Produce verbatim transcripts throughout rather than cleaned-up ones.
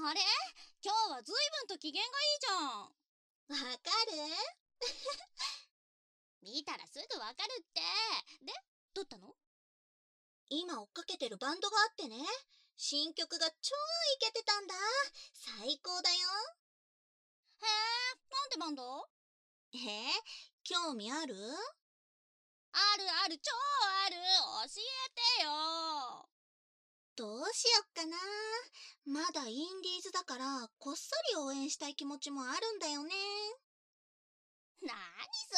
あれ、今日はずいぶんと機嫌がいいじゃん。 わかる？ 見たらすぐわかるって。で、どったの？ 今追っかけてるバンドがあってね、新曲が超イケてたんだ。最高だよ。 へえ、なんてバンド？ えー、興味ある？ あるある、超ある。教えてよ。 どうしよっかな。まだインディーズだからこっそり応援したい気持ちもあるんだよね。 なにそ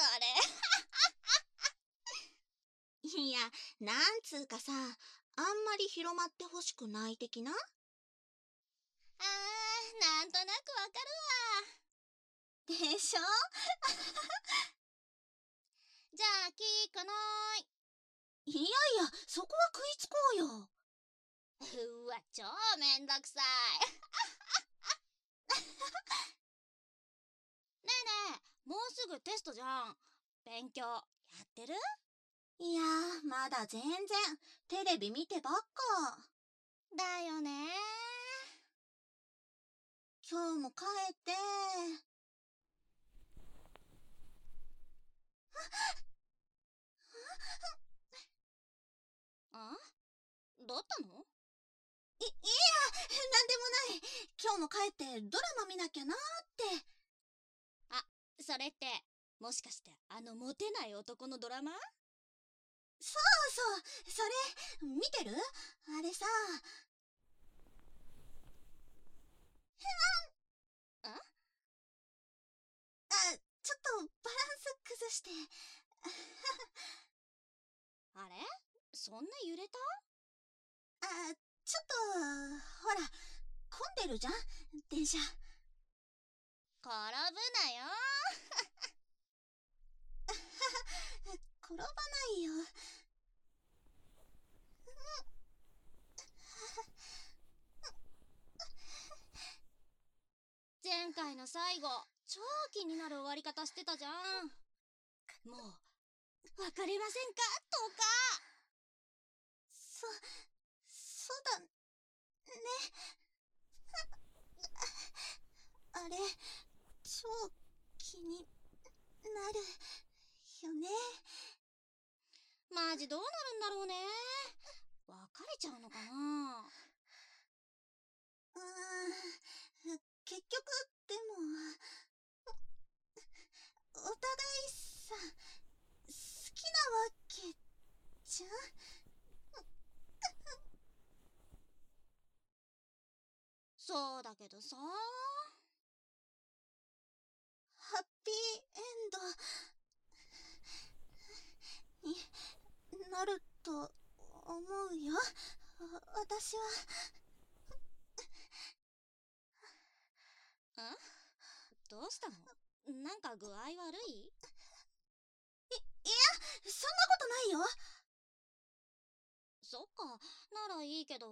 れ。 いや、なんつうかさ、あんまり広まってほしくない的な？ あー、なんとなくわかでしょ？ るわ。じゃあ聞かない。 いやいや、そこは食いつこうよ。 うわ、超めんどくさい。ねえねえ、もうすぐテストじゃん。勉強やってる？ いやー、まだ全然。テレビ見てばっか。 だよね。 今日も帰って。 あ？どったの？ い、いや、なんでもない。今日も帰ってドラマ見なきゃなーって。 あ、それって、もしかしてあのモテない男のドラマ？ そうそう、それ、見てる？あれさ。 あ？ あ、ちょっとバランス崩して。 あれ？そんな揺れた？ あ、ちょっと、ほら、混んでるじゃん、電車。 転ぶなよ。 転ばないよ。 前回の最後、超気になる終わり方してたじゃん。もう、別れませんかとか。 そ、そうだね。あれ、超気になるよね。 マジどうなるんだろうね。別れちゃうのかな。 うーん、結局、でも、お互いさ、好きなわけじゃん。 そうだけどさ。 ハッピーエンドになると思うよ。私は。 ん？どうしたの？なんか具合悪い？ い、いや、そんなことないよ。 そっか、ならいいけど。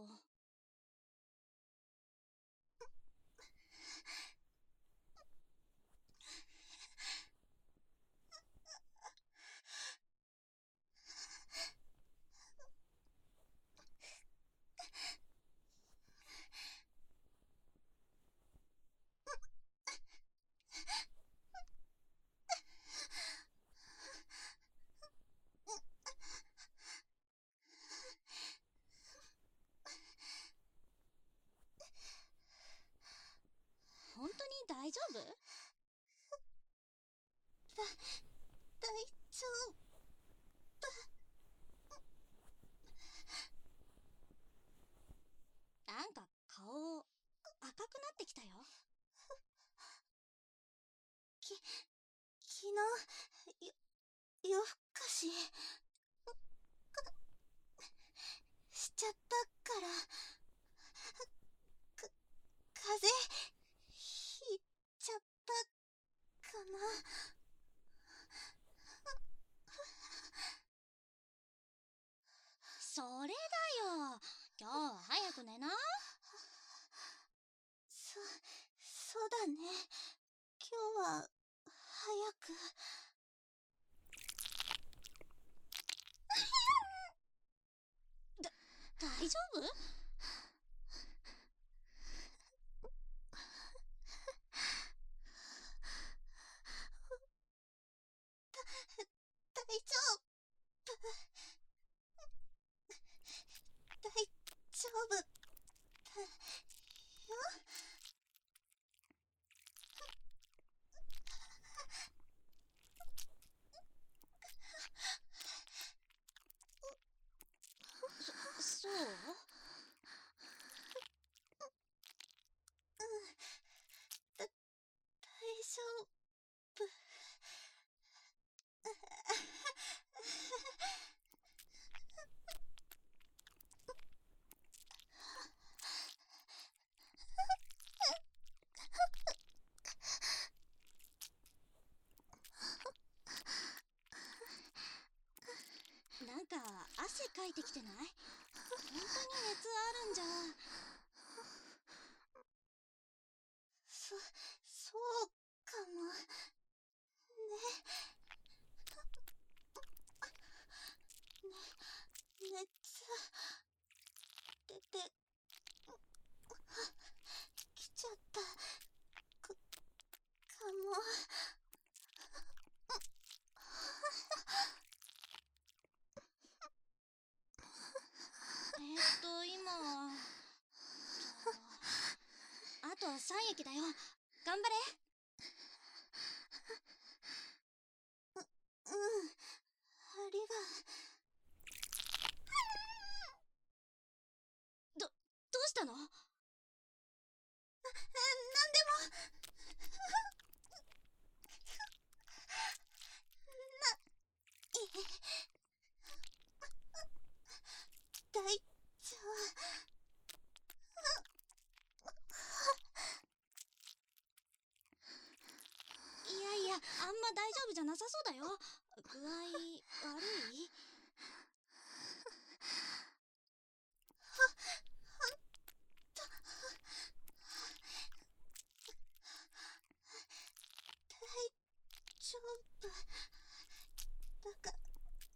本当に大丈夫？ だ、大丈夫。 なんか顔赤くなってきたよ。 き、昨日、よ、夜更かし、しちゃったから、か、風邪、ひいちゃったかな。 それだよ。今日は早く寝な。 そ、そうだね。今日は、早く。 だ、大丈夫？ 大丈夫だよ。 そ、そう？ うん、だ、大丈夫。 なんか汗かいてきてない？本当に熱あるんじゃ。 そ、そうかも。ね。ね、熱、出て、きちゃった。か、かも。 えっと、今は、と、あとさん液だよ。頑張れ。 う、うん。ありが。 ど、どうしたの？な、 なんでも。な、いえ。大丈夫。 いやいや、あんま大丈夫じゃなさそうだよ。具合悪い？ ほ、ほんと。大丈夫。だから。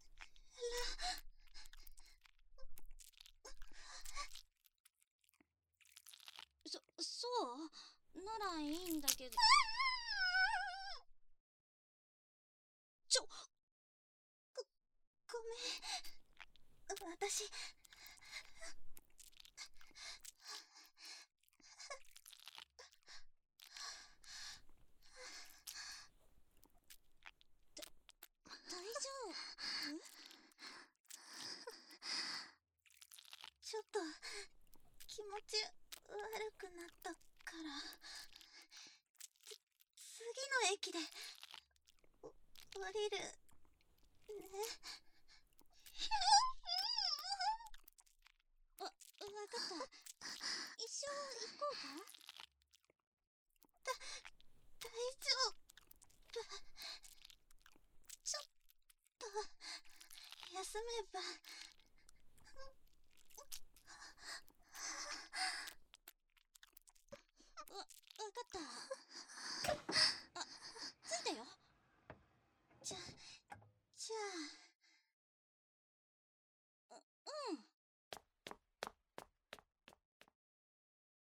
そ、そうならいいんだけど。ちょ、 ご、ごめん。私。 大丈夫？ ちょっと気持ち悪くなったから、つ、次の駅でお、降りるね。 わ、わかった。一緒行こうか？ だ、大丈夫。ちょっと休めば。